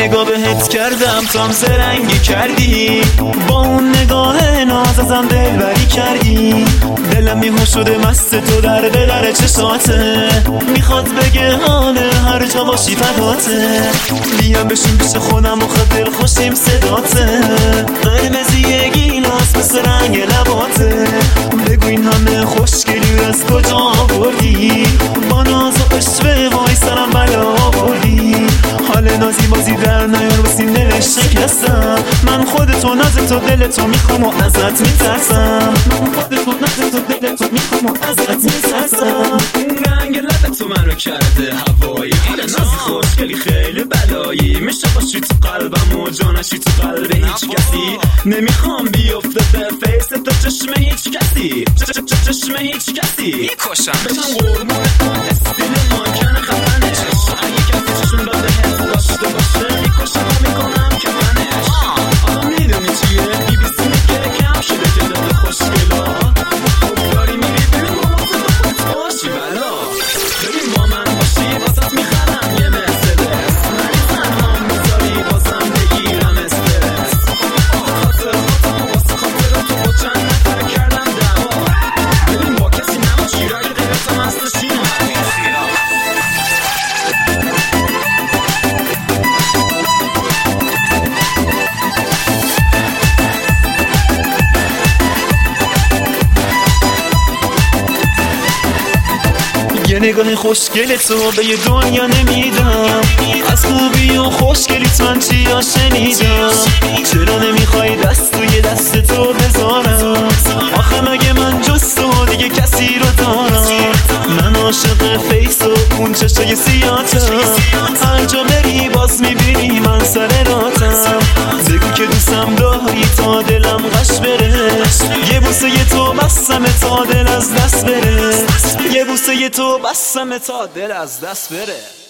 نگاه بهت کردم تو هم زرنگی کردی، با اون نگاه ناز ازم دلبری کردی. دلم میهو شده مست تو در به در چشاته، میخواد بگه حاله هر جا باشی فداته. بیام بشین پیش خودم و خود دل خوشیم صداته، قرمزی گیلاس مثل رنگ لباته. بگو این همه خوشگلی از کجا آوردی، با ناز و عشوه وای سرم بلا آوردی. حال نازی بازی در نیار و سینه شکستم، من خودتو نازتو دلتو میخوام و ازت میترسم. من خودتو نازتو دلتو میخوام و ازت میترسم. رنگ لبتو منو کرده هوایی، حال نازی خوشگلی خیلی بلایی. میشه باشی تو قلبم و جانشی تو قلب هیچ کسی. نمیخوام بیفته به فیس تو چشم هیچ کسی، چشم هیچ کسی. میکشم بشم قرمون استیل مانکن خفنش، اگه کسی چشم داده حس داشته باشه میکشم و میکنم کفنش. آقا میدونی چیه بی بی سی میگه کم شده تعداد خوشگلا، خب داری میری بیرون با واسه باشی بلا. ببین با من باشی واسط میخرم یه مرسدس، منی تنها میذاری بازم بگیرم استرس. خاطر خاطر واسه خاطر تو با چند نفر کردم دعوا. ببین با کسی نباشی رای غیرتم هستشی یه نگاه خوشگل تو به یه دنیا نمیدم، از خوبی و خوشگلیت من چیا شنیدم. چرا نمیخوای دست توی دست تو بذارم، آخه مگه من جز تو دیگه کسی رو دارم. من عاشق فیس و اون چشای سیاتم، هر جا بری باز میبینی من سر راتم. بگو که دوستم داری تا دلم غش بره، یه بوسه ی تو بسم تا دل از دست بره. یه بوسه ی تو بسم تا دل از دست بره.